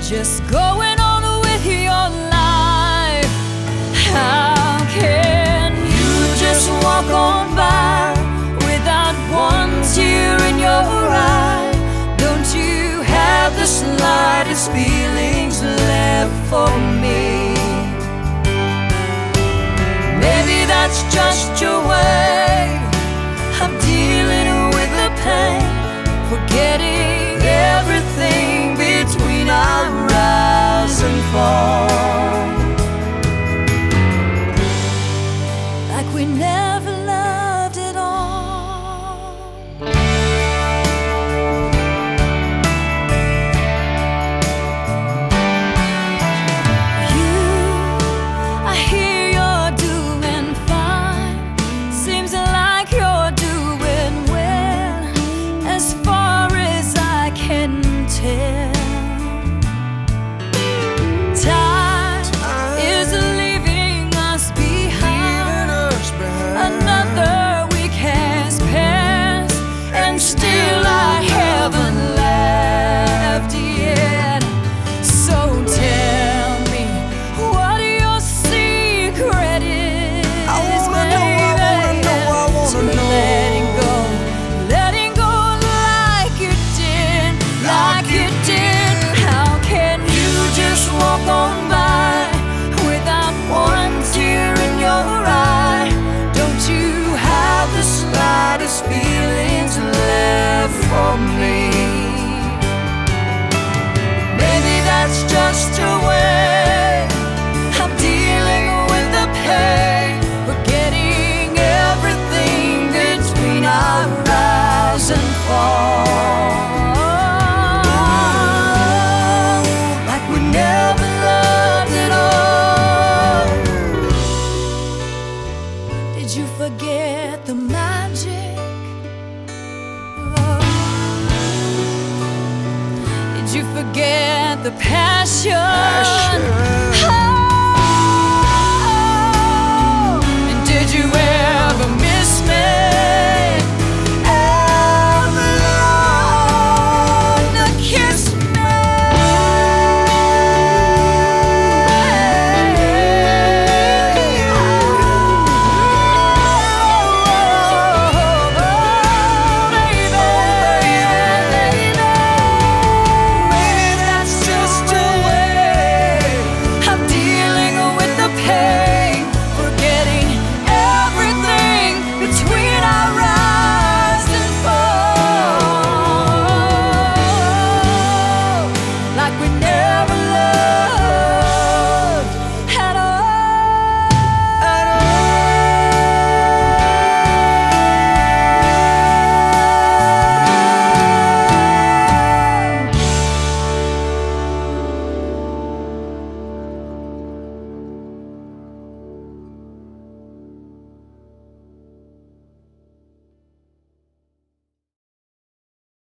just going on with your life. How can you just walk on by without one tear in your eye? Don't you have the slightest feelings left for me? Maybe that's just your way of dealing with the pain, forgetting everything between our rise and fall, like we never loved at all. You, I hear you're doing fine. Seems like you're doing well, as far as I can tell. Time is leaving us behind. Another week has passed, and still I haven't left yet. So tell me what your secret is, I wanna know, I wanna know, I wanna so know. letting go like you did, like you did. How can you just walk on by without one tear in your eye? Don't you have the slightest feelings left for me? Maybe that's just a way of dealing with the pain, forgetting everything between our rise and fall, like we never loved at all. Did you forget the magic? Oh. Did you forget the passion?